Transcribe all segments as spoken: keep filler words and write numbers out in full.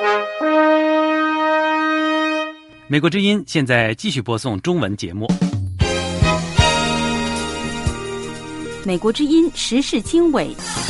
美国之音现在继续播送中文节目。 美国之音时事经纬，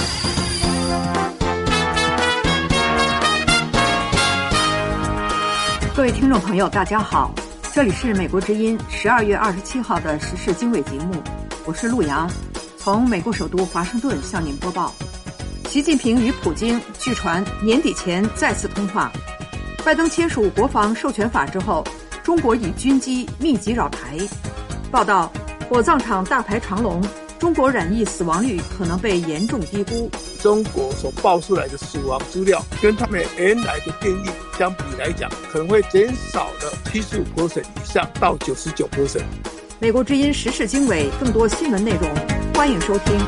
各位听众朋友大家好，这里是美国之音十二月二十七号的时事经纬节目，我是陆洋，从美国首都华盛顿向您播报。习近平与普京据传年底前再次通话。拜登签署国防授权法之后，中国以军机密集扰台。报道，火葬场大排长龙，中国染疫死亡率可能被严重低估。 中国所报出来的死亡资料跟他们原来的定义相比来讲，可能会减少了 百分之七十五 以上到 百分之九十九。 美国之音时事经纬，更多新闻内容，欢迎收听。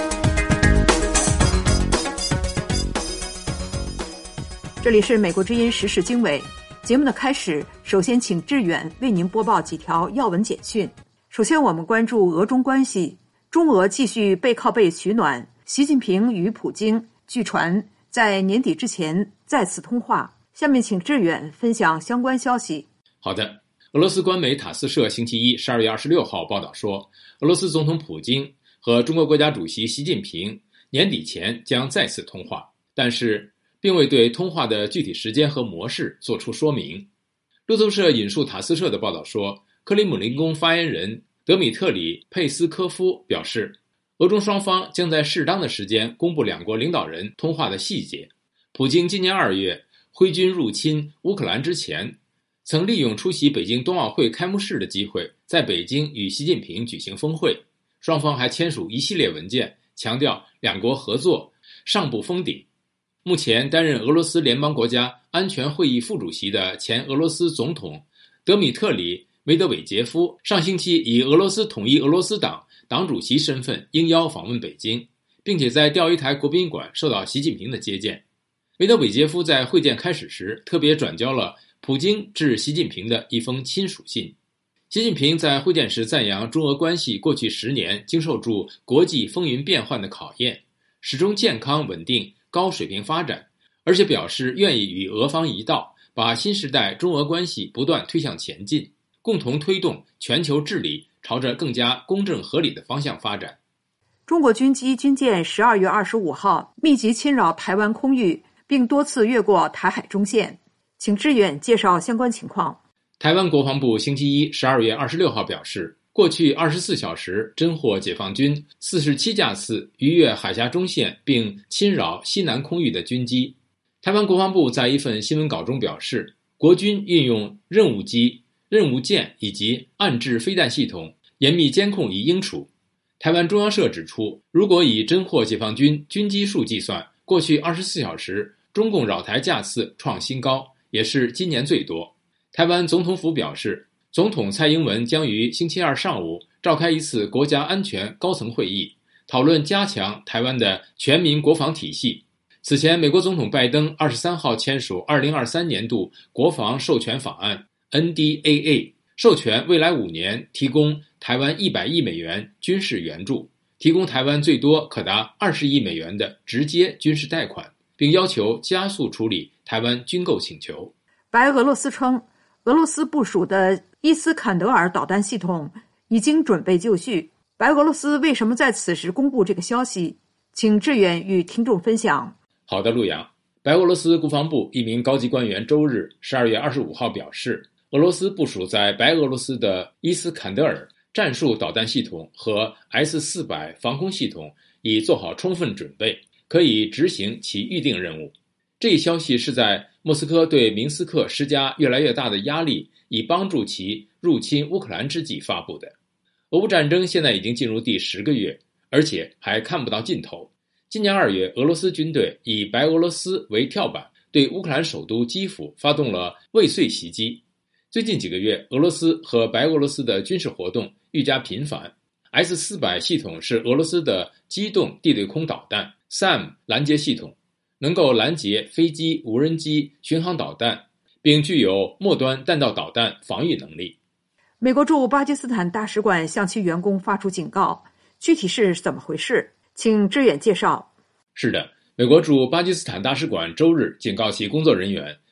这里是美国之音时事经纬，节目的开始，首先请志远为您播报几条要闻简讯。首先我们关注俄中关系，中俄继续背靠背取暖，习近平与普京据传在年底之前再次通话。下面请志远分享相关消息。 好的，俄罗斯官媒塔斯社星期一十二月二十六号报道说，俄罗斯总统普京和中国国家主席习近平年底前将再次通话，但是并未对通话的具体时间和模式作出说明。路透社引述塔斯社的报道说，克里姆林宫发言人德米特里佩斯科夫表示，俄中双方将在适当的时间公布两国领导人通话的细节。普京今年二月挥军入侵乌克兰之前，曾利用出席北京冬奥会开幕式的机会，在北京与习近平举行峰会，双方还签署一系列文件，强调两国合作上不封顶。目前担任俄罗斯联邦国家安全会议副主席的前俄罗斯总统德米特里梅德韦杰夫上星期以俄罗斯统一俄罗斯党党主席身份应邀访问北京，并且在钓鱼台国宾馆受到习近平的接见。梅德韦杰夫在会见开始时特别转交了普京致习近平的一封亲属信。习近平在会见时赞扬中俄关系过去十年经受住国际风云变幻的考验，始终健康稳定高水平发展，而且表示愿意与俄方一道，把新时代中俄关系不断推向前进，共同推动全球治理朝着更加公正合理的方向发展。 中国军机军舰十二月二十五号密集侵扰台湾空域，并多次越过台海中线。请志远介绍相关情况。 台湾国防部星期一十二月二十六号表示，过去二十四小时侦获解放军四十七架次逾越海峡中线并侵扰西南空域的军机。台湾国防部在一份新闻稿中表示，国军运用任务机、任务舰以及岸置飞弹系统严密监控已应处。台湾中央社指出，如果以侦获解放军军机数计算，过去二十四小时中共扰台架次创新高，也是今年最多。台湾总统府表示，总统蔡英文将于星期二上午召开一次国家安全高层会议，讨论加强台湾的全民国防体系。此前，美国总统拜登二十三号签署二零二三年度国防授权法案 N D A A， 授权未来五年提供台湾一百亿美元军事援助，提供台湾最多可达二十亿美元的直接军事贷款，并要求加速处理台湾军购请求。 白俄罗斯称，俄罗斯部署的伊斯坎德尔导弹系统已经准备就绪。白俄罗斯为什么在此时公布这个消息？请志远与听众分享。 好的，陆阳。白俄罗斯国防部一名高级官员周日十二月二十五号表示，俄罗斯部署在白俄罗斯的伊斯坎德尔战术导弹系统和 S 四百 防空系统已做好充分准备，可以执行其预定任务。这一消息是在莫斯科对明斯克施加越来越大的压力，以帮助其入侵乌克兰之际发布的。俄乌战争现在已经进入第十个月，而且还看不到尽头。今年二月，俄罗斯军队以白俄罗斯为跳板，对乌克兰首都基辅发动了未遂袭击。最近几个月，俄罗斯和白俄罗斯的军事活动愈加频繁。S 四百 系统是俄罗斯的机动地对空导弹 S A M 拦截系统，能够拦截飞机、无人机、巡航导弹，并具有末端弹道导弹防御能力。 美国驻巴基斯坦大使馆向其员工发出警告，具体是怎么回事？请志远介绍。 是的，美国驻巴基斯坦大使馆周日警告其工作人员，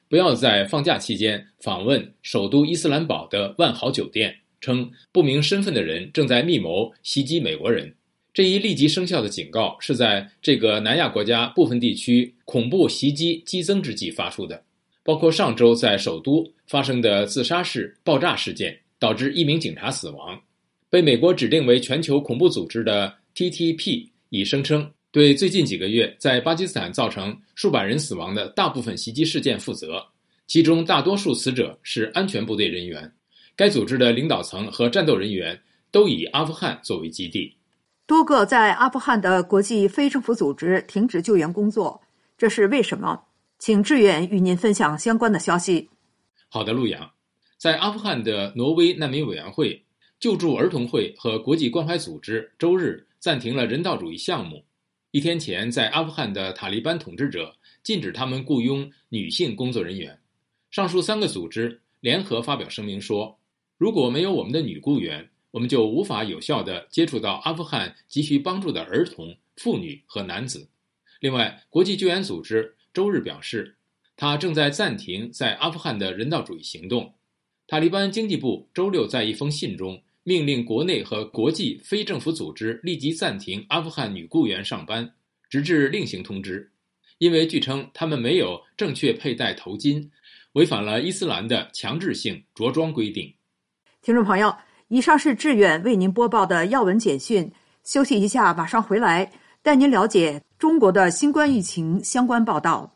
不要在放假期间访问首都伊斯兰堡的万豪酒店，称不明身份的人正在密谋袭击美国人。这一立即生效的警告是在这个南亚国家部分地区恐怖袭击激增之际发出的，包括上周在首都发生的自杀式爆炸事件，导致一名警察死亡。被美国指定为全球恐怖组织的 T T P 已声称对最近几个月在巴基斯坦造成数百人死亡的大部分袭击事件负责，其中大多数死者是安全部队人员。该组织的领导层和战斗人员都以阿富汗作为基地。 多个在阿富汗的国际非政府组织停止救援工作，这是为什么？请志远与您分享相关的消息。 好的，陆阳。在阿富汗的挪威难民委员会、救助儿童会和国际关怀组织周日暂停了人道主义项目。一天前，在阿富汗的塔利班统治者禁止他们雇佣女性工作人员。上述三个组织联合发表声明说，如果没有我们的女雇员，我们就无法有效地接触到阿富汗急需帮助的儿童、妇女和男子。另外，国际救援组织周日表示，他正在暂停在阿富汗的人道主义行动。塔利班经济部周六在一封信中命令国内和国际非政府组织立即暂停阿富汗女雇员上班，直至另行通知，因为据称他们没有正确佩戴头巾，违反了伊斯兰的强制性着装规定。 听众朋友，以上是志远为您播报的要闻简讯，休息一下，马上回来带您了解中国的新冠疫情相关报道。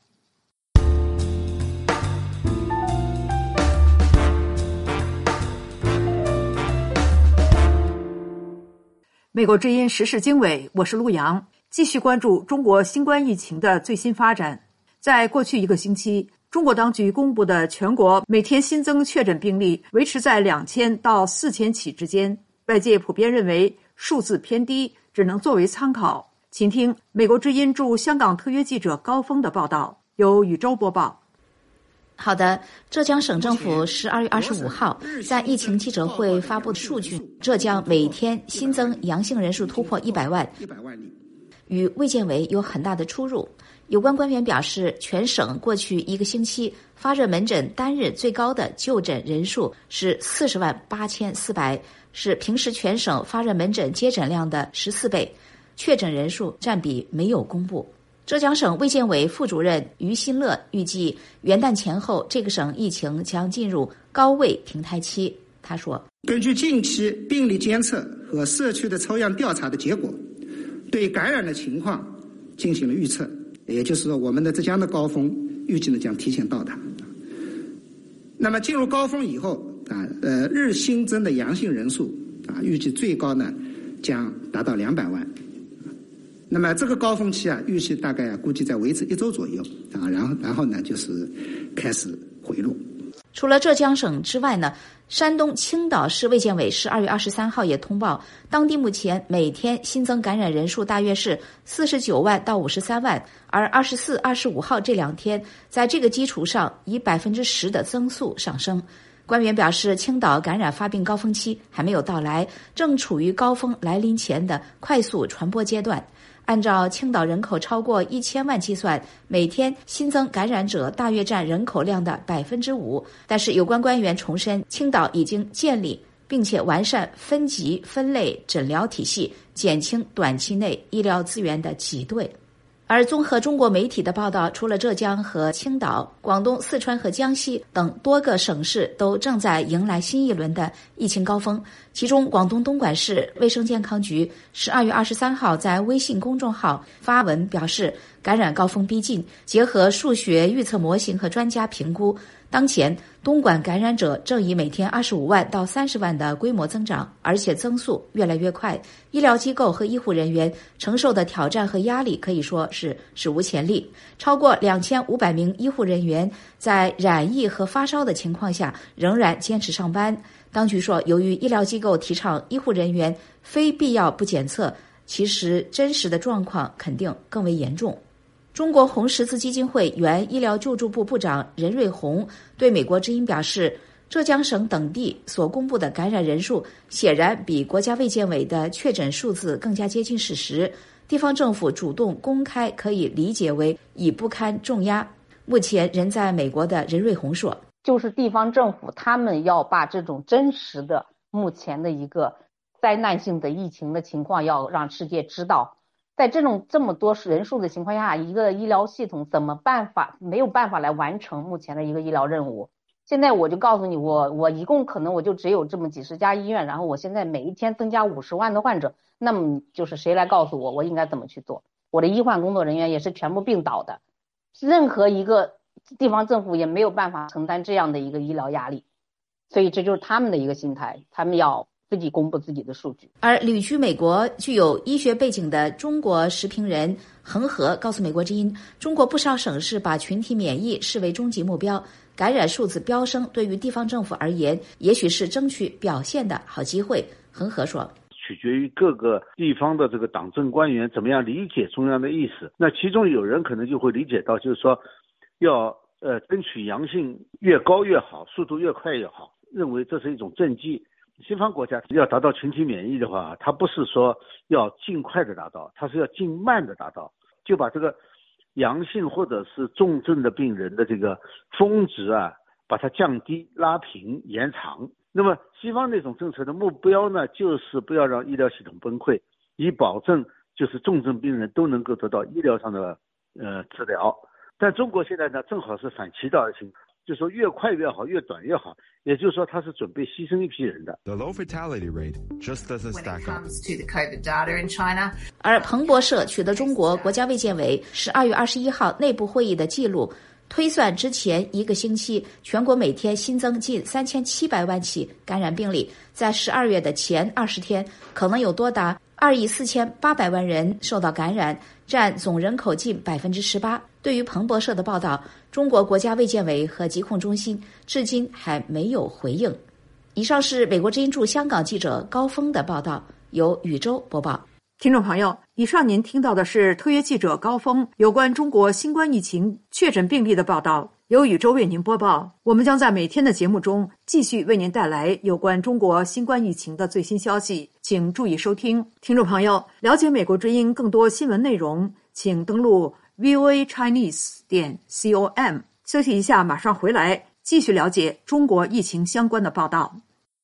美国之音时事经纬，我是陆阳，继续关注中国新冠疫情的最新发展。在过去一个星期，中国当局公布的全国每天新增确诊病例维持在两千到四千起之间，外界普遍认为数字偏低，只能作为参考。请听美国之音驻香港特约记者高峰的报道，由宇宙播报。 好的，浙江省政府十二月二十五号在疫情记者会发布的数据，浙江每天新增阳性人数突破一百万，与卫健委有很大的出入。有关官员表示，全省过去一个星期发热门诊单日最高的就诊人数是四十万八千四百，是平时全省发热门诊接诊量的十四倍，确诊人数占比没有公布。浙江省卫健委副主任于新乐预计元旦前后这个省疫情将进入高位平台期。他说， 根据近期病例监测和社区的抽样调查的结果，对感染的情况进行了预测，也就是说我们的浙江的高峰预计呢将提前到达。那么进入高峰以后啊，呃，日新增的阳性人数啊，预计最高呢将达到两百万。那么这个高峰期啊，预期大概、啊、估计在维持一周左右啊，然后然后呢就是开始回落。 除了浙江省之外呢，山东青岛市卫健委十二月二十三号也通报，当地目前每天新增感染人数大约是四十九万到五十三万，而二十四、二十五号这两天在这个基础上以百分之十的增速上升。官员表示，青岛感染发病高峰期还没有到来，正处于高峰来临前的快速传播阶段。按照青岛人口超过一千万计算，每天新增感染者大约占人口量的百分之五。但是有关官员重申，青岛已经建立并且完善分级分类诊疗体系，减轻短期内医疗资源的挤兑。而综合中国媒体的报道，除了浙江和青岛，广东、四川和江西等多个省市都正在迎来新一轮的疫情高峰。其中，广东东莞市卫生健康局十二月二十三号在微信公众号发文表示，感染高峰逼近，结合数学预测模型和专家评估，当前东莞感染者正以每天二十五万到三十万的规模增长，而且增速越来越快。医疗机构和医护人员承受的挑战和压力可以说是史无前例。超过两千五百名医护人员在染疫和发烧的情况下仍然坚持上班。当局说，由于医疗机构提倡医护人员非必要不检测，其实真实的状况肯定更为严重。中国红十字基金会原医疗救助部部长任瑞红对美国之音表示，浙江省等地所公布的感染人数显然比国家卫健委的确诊数字更加接近事实，地方政府主动公开可以理解为已不堪重压。 目前人在美国的任瑞红说， 就是地方政府他们要把这种真实的目前的一个灾难性的疫情的情况要让世界知道，在这种这么多人数的情况下，一个医疗系统怎么办法没有办法来完成目前的一个医疗任务。现在我就告诉你，我我一共可能我就只有这么几十家医院，然后我现在每一天增加五十万的患者，那么就是谁来告诉我我应该怎么去做？我的医患工作人员也是全部病倒的，任何一个地方政府也没有办法承担这样的一个医疗压力，所以这就是他们的一个心态，他们要自己公布自己的数据。 而旅居美国具有医学背景的中国时评人恒河告诉美国之音，中国不少省市把群体免疫视为终极目标，感染数字飙升对于地方政府而言也许是争取表现的好机会。恒河说， 取决于各个地方的这个党政官员怎么样理解中央的意思。那其中有人可能就会理解到，就是说要呃争取阳性越高越好，速度越快越好，认为这是一种政绩。西方国家要达到群体免疫的话，它不是说要尽快的达到，它是要尽慢的达到，就把这个阳性或者是重症的病人的这个峰值啊，把它降低、拉平、延长。那么西方那种政策的目标呢，就是不要让医疗系统崩溃，以保证就是重症病人都能够得到医疗上的呃治疗。但中国现在呢，正好是反其道而行，就说越快越好，越短越好，也就是说它是准备牺牲一批人的。 The low fatality rate just doesn't stack up. When it comes to the COVID data in China. 而彭博社取得中国国家卫健委十二月二十一号内部会议的记录，推算之前一个星期全国每天新增近三千七百万起感染病例，在十二月的前二十天可能有多达二亿四千八百万人受到感染，占总人口近百分之十八。对于彭博社的报道，中国国家卫健委和疾控中心至今还没有回应。以上是美国之音驻香港记者高峰的报道，由宇宙播报。 听众朋友，以上您听到的是特约记者高峰有关中国新冠疫情确诊病例的报道，由宇宙为您播报。我们将在每天的节目中继续为您带来有关中国新冠疫情的最新消息，请注意收听。听众朋友，了解美国之音更多新闻内容，请登录 v o a chinese 点 com。 休息一下，马上回来继续了解中国疫情相关的报道。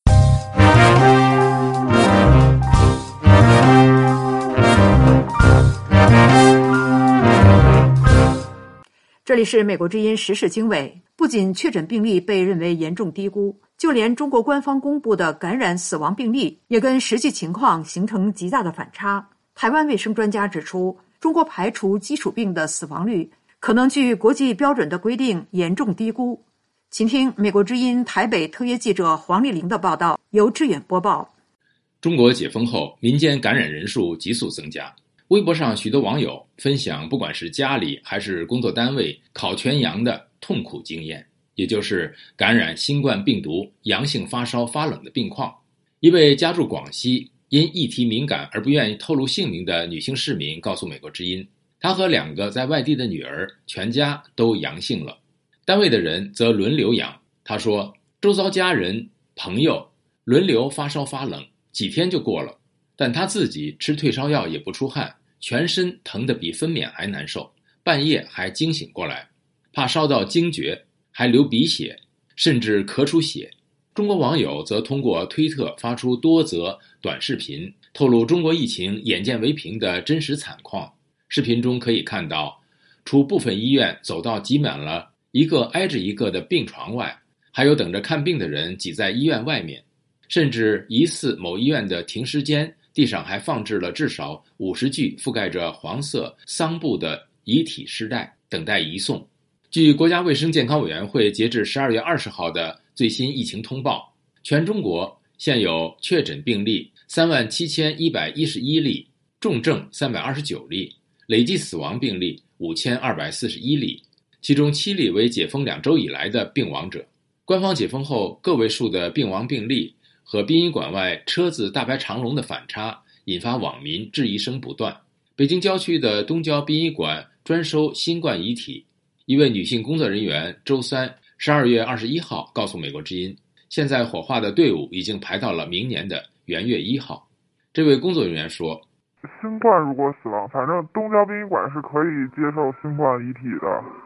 这里是美国之音时事经纬。不仅确诊病例被认为严重低估，就连中国官方公布的感染死亡病例也跟实际情况形成极大的反差。台湾卫生专家指出，中国排除基础病的死亡率可能距国际标准的规定严重低估。请听美国之音台北特约记者黄丽玲的报道，由志远播报。 中国解封后，民间感染人数急速增加。微博上许多网友分享，不管是家里还是工作单位烤全羊的痛苦经验，也就是感染新冠病毒阳性发烧发冷的病况。一位家住广西因议题敏感而不愿意透露姓名的女性市民告诉美国之音，她和两个在外地的女儿全家都阳性了，单位的人则轮流阳。她说，周遭家人朋友轮流发烧发冷，几天就过了，但她自己吃退烧药也不出汗，全身疼得比分娩还难受，半夜还惊醒过来，怕烧到惊厥，还流鼻血，甚至咳出血。中国网友则通过推特发出多则短视频，透露中国疫情眼见为凭的真实惨况。视频中可以看到，除部分医院走到挤满了一个挨着一个的病床外，还有等着看病的人挤在医院外面，甚至疑似某医院的停尸间地上还放置了至少五十具覆盖着黄色丧布的遗体尸袋，等待移送。据国家卫生健康委员会截至十二月二十号的最新疫情通报，全中国现有确诊病例三万七千一百一十一例，重症三百二十九例，累计死亡病例五千二百四十一例，其中七例为解封两周以来的病亡者。官方解封后个位数的病亡病例和殡仪馆外车子大排长龙的反差，引发网民质疑声不断。北京郊区的东郊殡仪馆专收新冠遗体，一位女性工作人员周三十二月二十一号告诉美国之音，现在火化的队伍已经排到了明年的元月一号。这位工作人员说， 新冠如果死亡，反正东郊殡仪馆是可以接受新冠遗体的，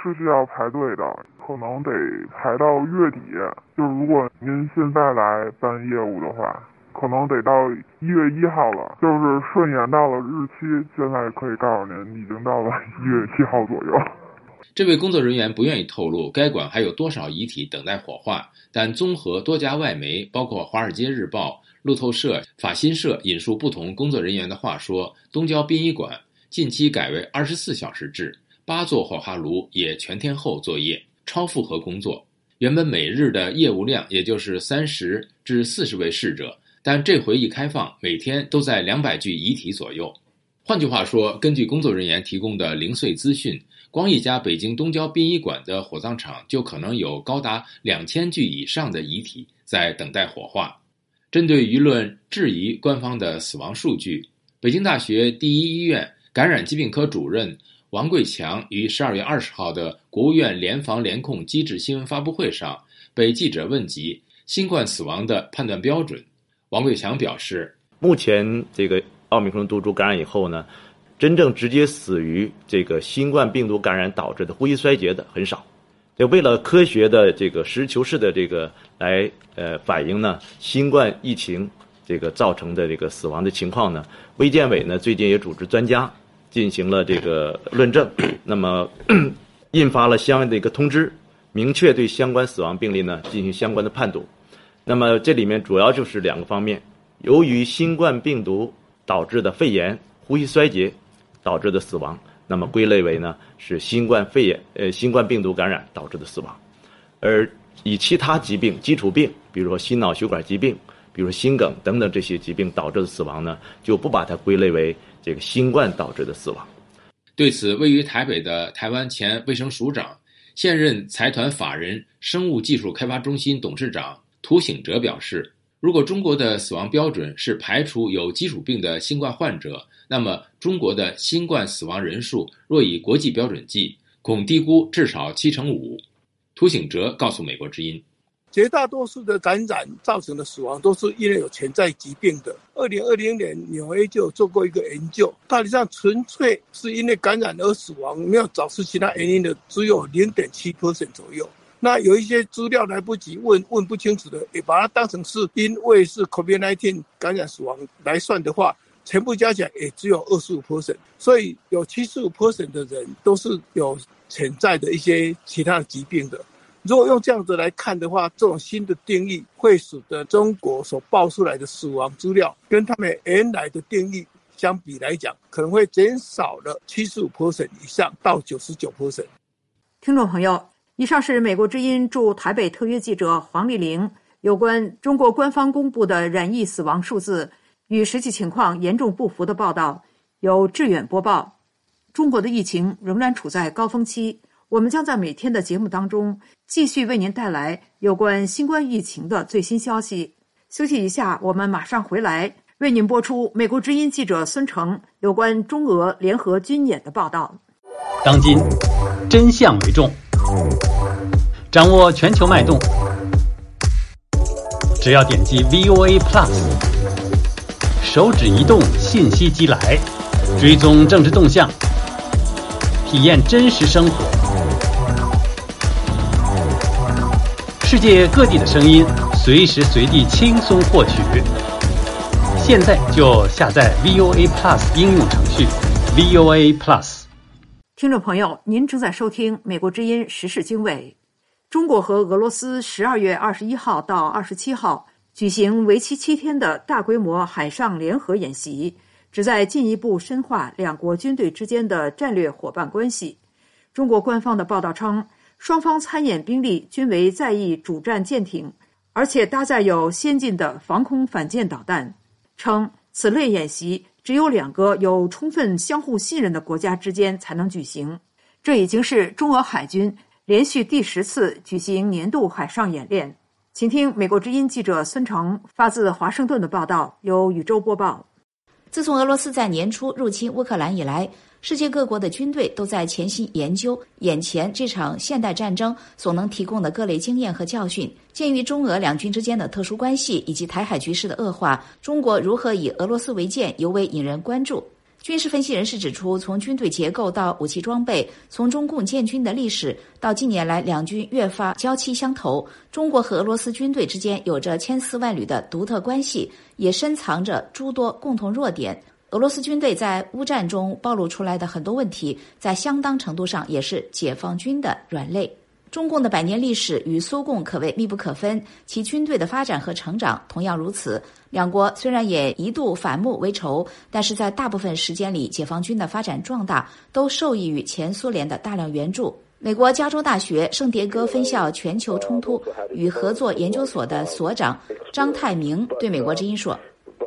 是需要排队的，可能得排到月底。就是如果您现在来办业务的话，可能得到一月一号了，就是顺延到了日期，现在可以告诉您，已经到了一月七号左右。 这位工作人员不愿意透露该馆还有多少遗体等待火化，但综合多家外媒，包括《华尔街日报》、路透社、法新社引述不同工作人员的话说，东郊殡仪馆近期改为二十四小时制，八座火化炉也全天候作业，超负荷工作。原本每日的业务量也就是三十至四十位逝者，但这回一开放，每天都在两百具遗体左右。换句话说，根据工作人员提供的零碎资讯，光一家北京东郊殡仪馆的火葬场就可能有高达两千具以上的遗体在等待火化。针对舆论质疑官方的死亡数据，北京大学第一医院感染疾病科主任王贵强于十二月二十号的国务院联防联控机制新闻发布会上被记者问及新冠死亡的判断标准。王贵强表示， 目前这个奥密克戎毒株感染以后呢，真正直接死于这个新冠病毒感染导致的呼吸衰竭的很少。就为了科学的这个实事求是的这个来呃反映呢新冠疫情这个造成的这个死亡的情况呢，卫健委呢最近也组织专家进行了这个论证，那么印发了相应的一个通知，明确对相关死亡病例呢进行相关的判读。那么这里面主要就是两个方面，由于新冠病毒导致的肺炎、呼吸衰竭导致的死亡，那么归类为呢是新冠肺炎呃新冠病毒感染导致的死亡。而以其他疾病、基础病，比如说心脑血管疾病，比如说心梗等等这些疾病导致的死亡呢，就不把它归类为这个新冠导致的死亡。 对此，位于台北的台湾前卫生署长、现任财团法人生物技术开发中心董事长涂醒哲表示，如果中国的死亡标准是排除有基础病的新冠患者，那么中国的新冠死亡人数若以国际标准计，恐低估至少七成五。涂醒哲告诉美国之音， 绝大多数的感染造成的死亡都是因为有潜在疾病的。二零二零年纽约就有做过一个研究，大体上纯粹是因为感染而死亡，没有找出其他原因的只有 零点七 百分点 左右。那有一些资料来不及问问不清楚的，也把它当成是因为是 COVID 十九 感染死亡来算的话，全部加起来也只有 二十五 百分点， 所以有 七十五 百分点 的人都是有潜在的一些其他的疾病的。如果用这样子来看的话，这种新的定义会使得中国所报出来的死亡资料跟他们原来的定义相比来讲，可能会减少了 七十五 百分点 以上到 九十九 百分点。 听众朋友，以上是美国之音驻台北特约记者黄丽玲有关中国官方公布的染疫死亡数字与实际情况严重不符的报道，由志远播报。中国的疫情仍然处在高峰期，我们将在每天的节目当中继续为您带来有关新冠疫情的最新消息。休息一下，我们马上回来为您播出美国之音记者孙成有关中俄联合军演的报道。 当今真相为重，掌握全球脉动，只要点击 V O A Plus， 手指移动，信息即来，追踪政治动向，体验真实生活。世界各地的声音，随时随地轻松获取。现在就下载 V O A Plus 应用程序 V O A Plus。 听众朋友，您正在收听美国之音时事经纬。中国和俄罗斯十二月二十一号到二十七号举行为期七天的大规模海上联合演习，旨在进一步深化两国军队之间的战略伙伴关系。中国官方的报道称，双方参演兵力均为在役主战舰艇，而且搭载有先进的防空反舰导弹，称此类演习只有两个有充分相互信任的国家之间才能举行。这已经是中俄海军连续第十次举行年度海上演练。请听美国之音记者孙成发自华盛顿的报道，由宇宙播报。 自从俄罗斯在年初入侵乌克兰以来，世界各国的军队都在潜心研究眼前这场现代战争所能提供的各类经验和教训。鉴于中俄两军之间的特殊关系以及台海局势的恶化，中国如何以俄罗斯为鉴尤为引人关注。 军事分析人士指出，从军队结构到武器装备，从中共建军的历史到近年来两军越发交期相投，中国和俄罗斯军队之间有着千丝万缕的独特关系，也深藏着诸多共同弱点。俄罗斯军队在乌战中暴露出来的很多问题，在相当程度上也是解放军的软肋。中共的百年历史与苏共可谓密不可分，其军队的发展和成长同样如此。两国虽然也一度反目为仇，但是在大部分时间里，解放军的发展壮大都受益于前苏联的大量援助。美国加州大学圣迭戈分校全球冲突与合作研究所的所长张泰明对美国之音说，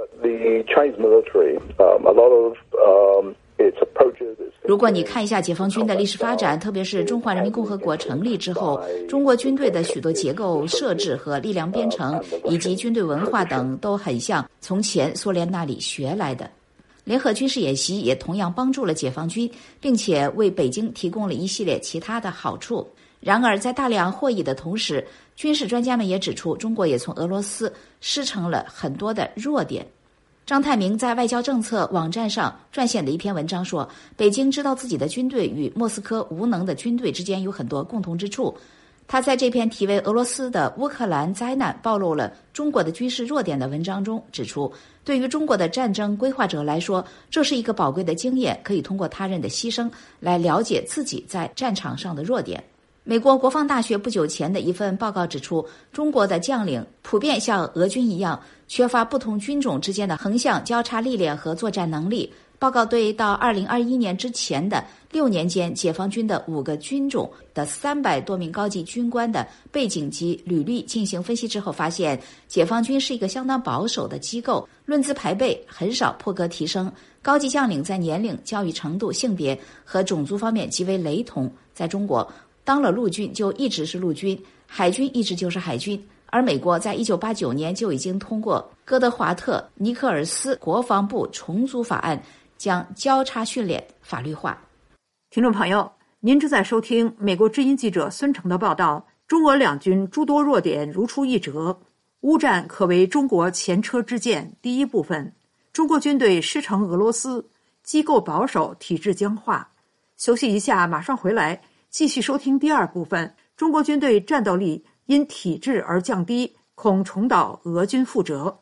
如果你看一下解放军的历史发展，特别是中华人民共和国成立之后，中国军队的许多结构设置和力量编程以及军队文化等都很像从前苏联那里学来的。联合军事演习也同样帮助了解放军，并且为北京提供了一系列其他的好处。然而在大量获益的同时，军事专家们也指出，中国也从俄罗斯师承了很多的弱点。张泰明在外交政策网站上撰写的一篇文章说，北京知道自己的军队与莫斯科无能的军队之间有很多共同之处。他在这篇题为《俄罗斯的乌克兰灾难暴露了中国的军事弱点》的文章中指出，对于中国的战争规划者来说，这是一个宝贵的经验，可以通过他人的牺牲来了解自己在战场上的弱点。美国国防大学不久前的一份报告指出，中国的将领普遍像俄军一样，缺乏不同军种之间的横向交叉历练和作战能力。报告对到二零二一年之前的六年间解放军的五个军种的三百多名高级军官的背景及履历进行分析之后，发现解放军是一个相当保守的机构，论资排辈很少破格提升，高级将领在年龄、教育程度、性别和种族方面极为雷同。在中国，当了陆军就一直是陆军，海军一直就是海军。而美国在一九八九年就已经通过哥德华特·尼克尔斯国防部重组法案，将交叉训练法律化。 听众朋友，您正在收听美国之音记者孙成的报道。中俄两军诸多弱点如出一辙，乌战可为中国前车之鉴。第一部分，中国军队师承俄罗斯，机构保守，体制僵化。休息一下，马上回来继续收听第二部分，中国军队战斗力因体制而降低，恐重蹈俄军覆辙。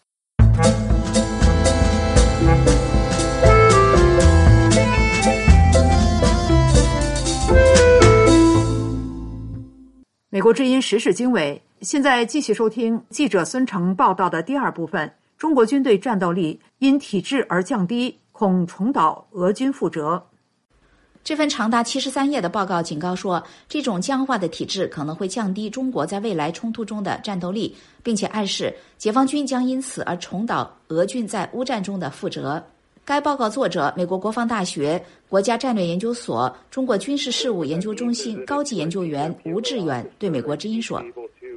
美国之音时事经纬，现在继续收听记者孙成报道的第二部分，中国军队战斗力因体制而降低，恐重蹈俄军覆辙。 这份长达七十三页的报告警告说，这种僵化的体制可能会降低中国在未来冲突中的战斗力，并且暗示解放军将因此而重蹈俄军在乌战中的覆辙。该报告作者，美国国防大学国家战略研究所中国军事事务研究中心高级研究员吴志远对美国之音说，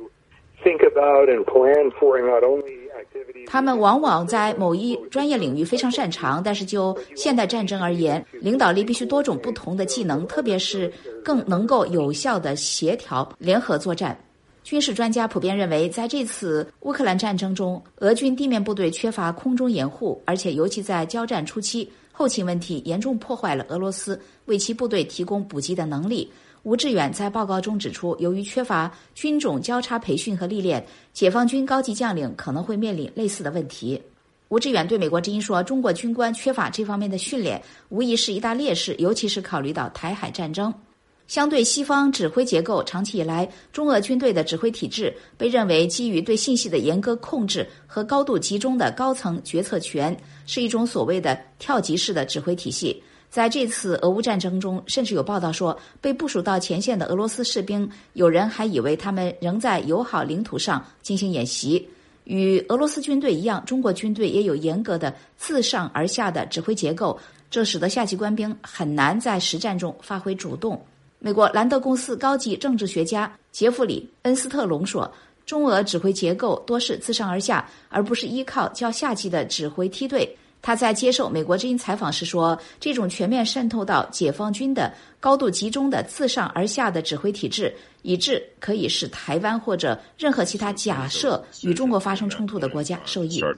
他们往往在某一专业领域非常擅长，但是就现代战争而言，领导力必须多种不同的技能，特别是更能够有效的协调联合作战。军事专家普遍认为，在这次乌克兰战争中，俄军地面部队缺乏空中掩护，而且尤其在交战初期，后勤问题严重破坏了俄罗斯为其部队提供补给的能力。吴志远在报告中指出，由于缺乏军种交叉培训和历练，解放军高级将领可能会面临类似的问题。吴志远对美国之音说，中国军官缺乏这方面的训练，无疑是一大劣势，尤其是考虑到台海战争。相对西方指挥结构，长期以来，中俄军队的指挥体制被认为基于对信息的严格控制和高度集中的高层决策权，是一种所谓的跳级式的指挥体系。在这次俄乌战争中，甚至有报道说，被部署到前线的俄罗斯士兵，有人还以为他们仍在友好领土上进行演习。与俄罗斯军队一样，中国军队也有严格的自上而下的指挥结构，这使得下级官兵很难在实战中发挥主动。美国兰德公司高级政治学家杰弗里·恩斯特隆说，中俄指挥结构多是自上而下，而不是依靠较下级的指挥梯队。 他在接受美国之音采访时说，这种全面渗透到解放军的高度集中的自上而下的指挥体制，以致可以使台湾或者任何其他假设与中国发生冲突的国家受益。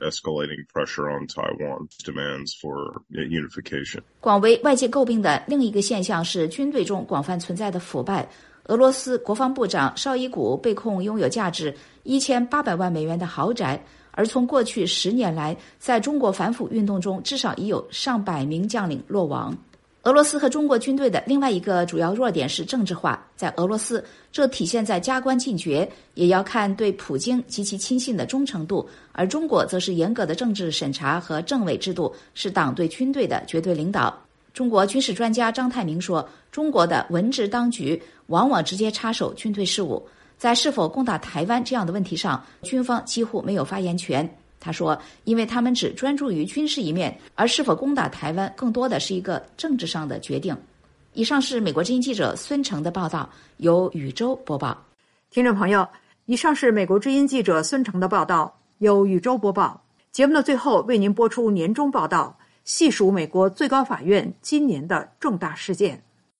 广为外界诟病的另一个现象是军队中广泛存在的腐败。俄罗斯国防部长绍伊古被控拥有价值一千八百万美元的豪宅，而从过去十年来，在中国反腐运动中，至少已有上百名将领落网。俄罗斯和中国军队的另外一个主要弱点是政治化。在俄罗斯，这体现在加官进爵也要看对普京及其亲信的忠诚度，而中国则是严格的政治审查和政委制度，是党对军队的绝对领导。中国军事专家张太明说，中国的文职当局往往直接插手军队事务，在是否攻打台湾这样的问题上，军方几乎没有发言权。他说，因为他们只专注于军事一面，而是否攻打台湾更多的是一个政治上的决定。以上是美国之音记者孙成的报道，由宇宙播报。 听众朋友，以上是美国之音记者孙成的报道，由宇宙播报。节目的最后为您播出年终报道，细数美国最高法院今年的重大事件。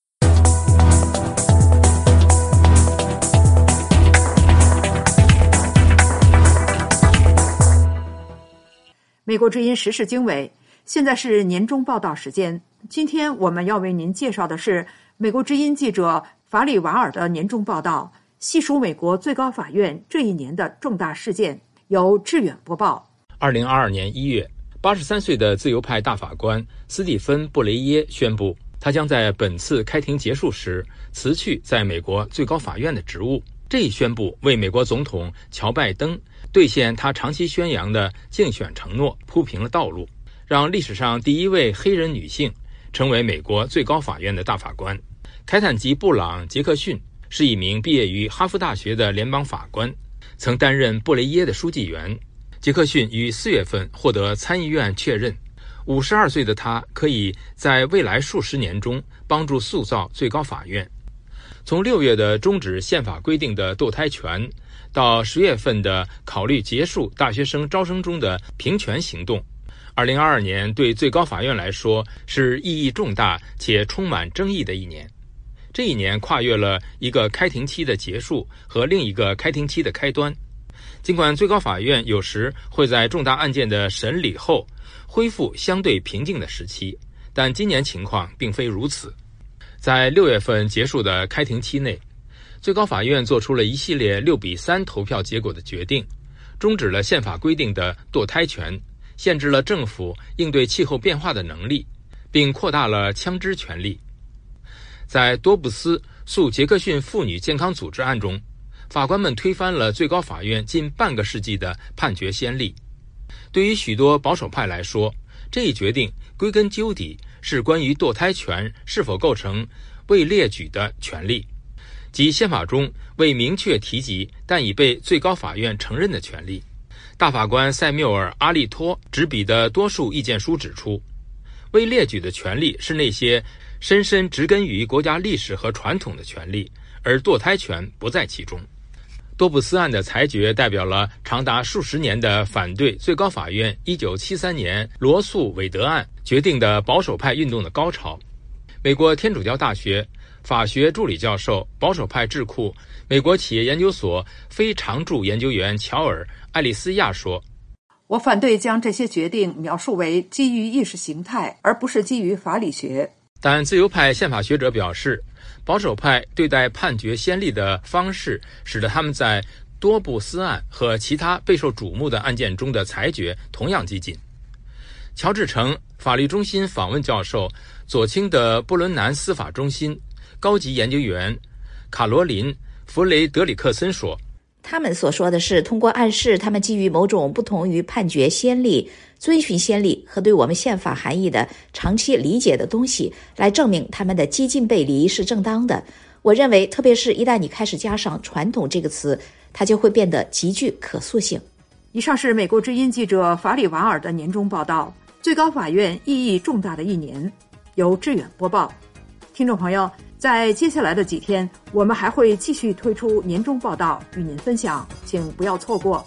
美国之音时事经纬，现在是年终报道时间。今天我们要为您介绍的是美国之音记者法里瓦尔的年终报道，细数美国最高法院这一年的重大事件，由志远播报。 二零二二年一月，八十三岁的自由派大法官斯蒂芬·布雷耶宣布，他将在本次开庭结束时辞去在美国最高法院的职务。这一宣布为美国总统乔拜登兑现他长期宣扬的竞选承诺铺平了道路，让历史上第一位黑人女性成为美国最高法院的大法官。凯坦吉·布朗·杰克逊是一名毕业于哈佛大学的联邦法官，曾担任布雷耶的书记员。杰克逊于四月份获得参议院确认，五十二岁的他可以在未来数十年中帮助塑造最高法院。从六月的终止宪法规定的堕胎权，到十月份的考虑结束大学生招生中的平权行动，二零二二年对最高法院来说是意义重大且充满争议的一年。这一年跨越了一个开庭期的结束和另一个开庭期的开端。尽管最高法院有时会在重大案件的审理后恢复相对平静的时期，但今年情况并非如此。在六月份结束的开庭期内，最高法院做出了一系列六比三投票结果的决定，终止了宪法规定的堕胎权，限制了政府应对气候变化的能力，并扩大了枪支权利。在多布斯诉杰克逊妇女健康组织案中，法官们推翻了最高法院近半个世纪的判决先例。对于许多保守派来说，这一决定归根究底是关于堕胎权是否构成未列举的权利，即宪法中未明确提及但已被最高法院承认的权利。大法官塞缪尔·阿利托执笔的多数意见书指出，未列举的权利是那些深深植根于国家历史和传统的权利，而堕胎权不在其中。多布斯案的裁决代表了长达数十年的反对最高法院一九七三年罗素韦德案决定的保守派运动的高潮。美国天主教大学法学助理教授、保守派智库美国企业研究所非常驻研究员乔尔·艾利斯亚说， 我反对将这些决定描述为基于意识形态，而不是基于法理学。 但自由派宪法学者表示，保守派对待判决先例的方式使得他们在多布斯案和其他备受瞩目的案件中的裁决同样激进。乔治城法律中心访问教授、左倾的布伦南司法中心高级研究员卡罗琳·弗雷德里克森说， 他们所说的是通过暗示他们基于某种不同于判决先例、遵循先例和对我们宪法含义的长期理解的东西来证明他们的激进背离是正当的。我认为特别是一旦你开始加上传统这个词，它就会变得极具可塑性。 以上是美国之音记者法里瓦尔的年终报道，最高法院意义重大的一年，由志远播报。听众朋友，在接下来的几天，我们还会继续推出年终报道与您分享，请不要错过。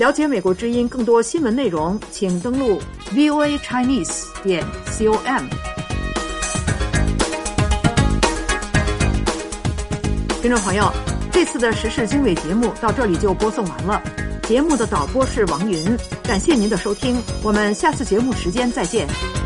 了解美国之音更多新闻内容，请登录 v o a chinese 点 com。听众朋友，这次的时事经纬节目到这里就播送完了。节目的导播是王云，感谢您的收听，我们下次节目时间再见。